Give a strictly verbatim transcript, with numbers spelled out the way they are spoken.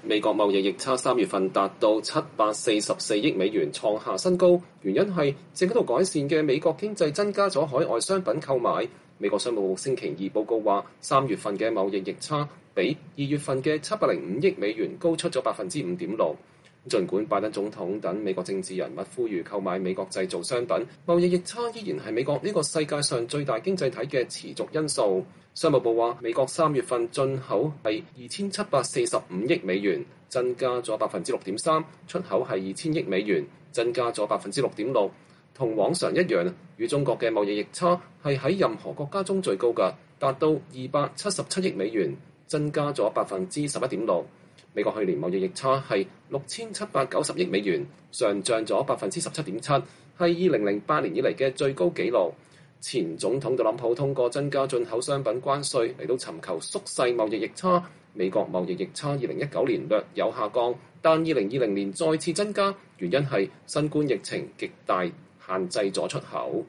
美國貿易逆差三月份達到七百四十四億美元，創下新高。原因係正喺度改善嘅美國經濟增加咗海外商品購買。美國商務部星期二報告話，三月份嘅貿易逆差比二月份嘅七百零五億美元高出咗百分之五點六。儘管拜登總統等美國政治人物呼籲購買美國製造商品，貿易逆差依然係美國呢個世界上最大經濟體嘅持續因素。商務部話，美國三月份進口係二千七百四十五億美元，增加咗百分之六點三；出口係二千億美元，增加咗百分之六點六。同往常一樣，與中國嘅貿易逆差係喺任何國家中最高嘅，達到二百七十七億美元，增加咗百分之十一點六。美國去年貿易逆差係六千七百九十億美元，上漲咗百分之十七點七，係二零零八年以嚟嘅最高紀錄。前總統特朗普通過增加進口商品關稅嚟到尋求縮細貿易逆差。美國貿易逆差二零一九年略有下降，但二零二零年再次增加，原因係新冠疫情極大限制咗出口。